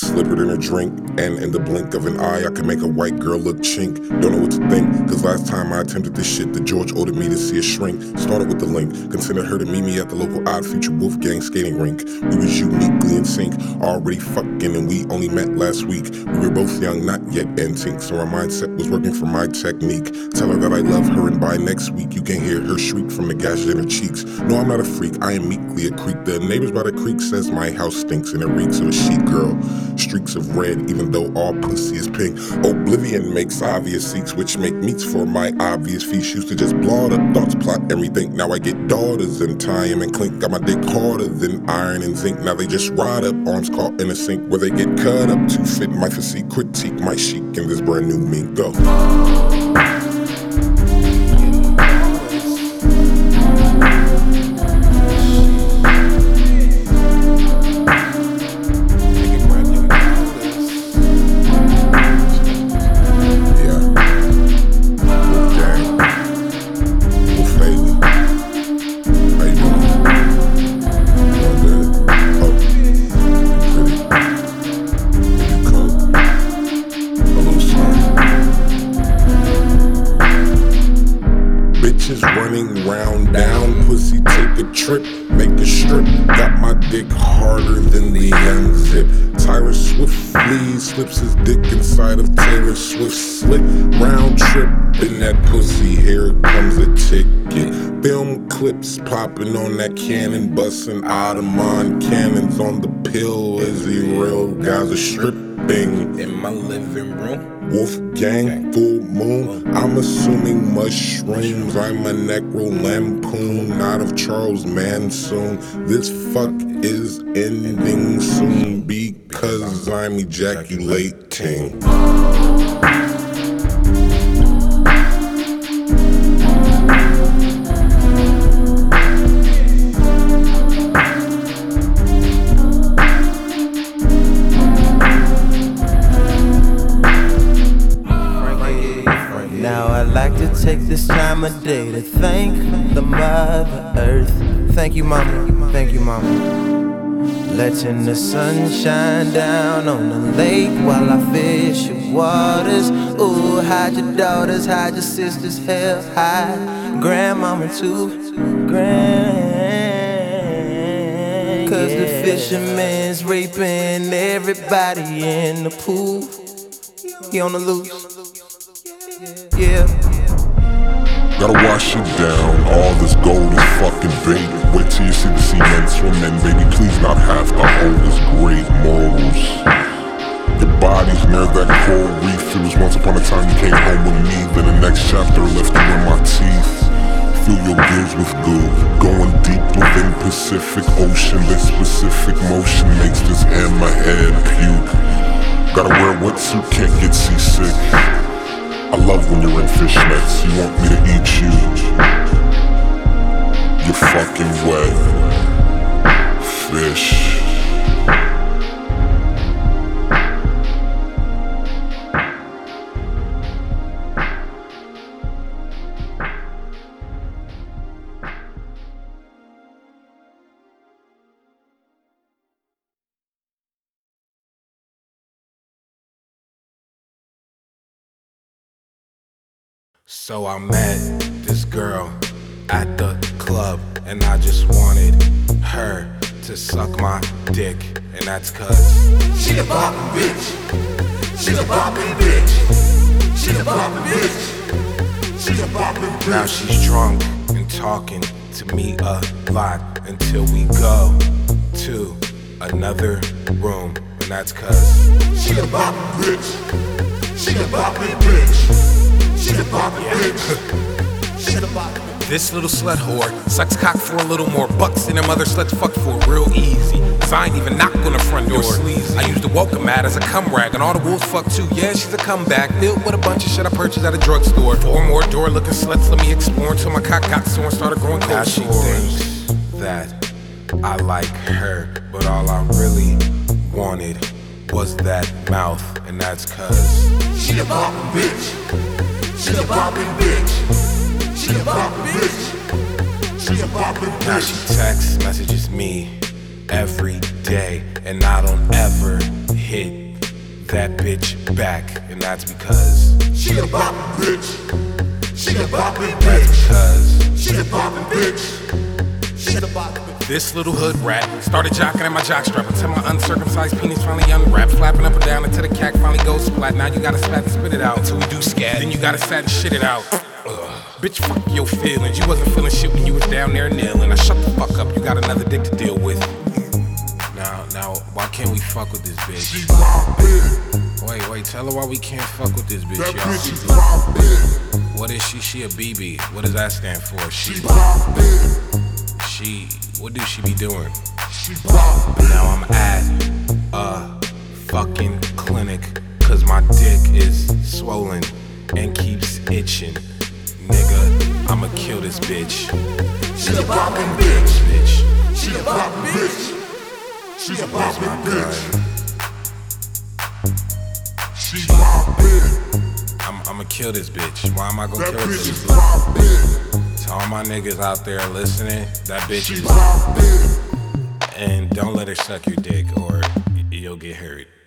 slippered in a drink, and in the blink of an eye I can make a white girl look chink. Don't know what to think, cause last time I attempted this shit, the George ordered me to see a shrink. Started with the link, considered her to meet me at the local Odd Future Wolfgang skating rink. We was uniquely in sync, already fucking, and we only met last week. We were both young, not yet antique, so our mindset was working for my technique. Tell her that I love her, and by next week you can hear her shriek from the gashes in her cheeks. No, I'm not a freak, I am meekly a creep. The neighbors by the creek says my house stinks and it reeks of a sheet girl. Streaks of red, even though all pussy is pink. Oblivion makes obvious seeks, which make meats for my obvious feast. Used to just blot up thoughts, plot everything. Now I get daughters and tie 'em and clink. Got my dick harder than iron and zinc. Now they just ride up, arms caught in a sink, where they get cut up to fit my physique. Critique my chic in this brand new me. Go. Running round down, pussy take a trip, make a strip. Got my dick harder than the unzip. Tyra swiftly slips his dick inside of Taylor Swift's slit. Round trip in that pussy, here comes a ticket. Film clips popping on that cannon, busting Ottoman cannons on the pill. Is he real? Guys are stripping in my living room. Wolfgang, full moon. I'm assuming mushrooms. I'm a necro lampoon out of Charles Manson. This fuck is ending soon because I'm ejaculating. Take this time of day to thank the Mother Earth. Thank you, mama. Thank you, mama. Letting the sun shine down on the lake while I fish your waters. Ooh, hide your daughters, hide your sisters, hell, hide grandmama too. Cause the fisherman's raping everybody in the pool. He on the loose. Yeah. Gotta wash it down, all this gold is fucking bait. Wait till you see the cement swimming, baby, please not have to hold this great morals. Your body's near that coral reef. It was once upon a time you came home with me, then the next chapter left you in my teeth. Fill your gills with goo, going deep within Pacific Ocean. This specific motion makes this hammerhead puke. Gotta wear a wetsuit, can't get seasick. I love when you're in fishnets, you want me to eat you. You're fucking wet. Fish. So I met this girl at the club, and I just wanted her to suck my dick, and that's cause she a boppin' bitch. She a boppin' bitch. She a boppin' bitch. She a boppin' bitch. Now she's drunk and talking to me a lot until we go to another room, and that's cause she a boppin' bitch. She a boppin' bitch. She a boppin' bitch. She a boppin' bitch. This little slut whore sucks cock for a little more bucks than them other sluts fuck for real easy. Cause I ain't even knock on the front door. I used to welcome Matt as a cum rag, and all the wolves fuck too. Yeah, she's a comeback filled with a bunch of shit I purchased at a drugstore. 4 more door looking sluts let me explore until my cock got sore and started growing cold. Now she thinks that I like her, but all I really wanted was that mouth, and that's cause she a boppin' bitch. She a boppin' bitch. She a boppin' bitch. She a boppin' bitch. Now she text messages me every day, and I don't ever hit that bitch back, and that's because she a boppin' bitch. She a boppin' that's bitch. because She a boppin' bitch. She a boppin' bitch. this little hood rat started jocking at my jockstrap until my uncircumcised penis finally unwrapped, flapping up and down until the cack finally goes splat. Now you gotta spat and spit it out until we do scat. Then you gotta sat and shit it out. Bitch, fuck your feelings. You wasn't feeling shit when you was down there kneeling. Now shut the fuck up. You got another dick to deal with. Now, why can't we fuck with this bitch? She boppin'. Wait, tell her why we can't fuck with this bitch, That y'all. bitch is boppin'. What is she? She a BB. What does that stand for? She boppin'. What do she be doing? She boppin'. Now I'm at a fucking clinic, cause my dick is swollen and keeps itching. Nigga, I'ma kill this bitch. She a boppin' bitch. Bitch. She a boppin' bitch. She a boppin' bitch. She boppin'. I'ma kill this bitch. Why am I gonna That kill bitch this is bitch? boppin'. To all my niggas out there listening, that bitch She is. boppin'. And don't let her suck your dick or you'll get hurt.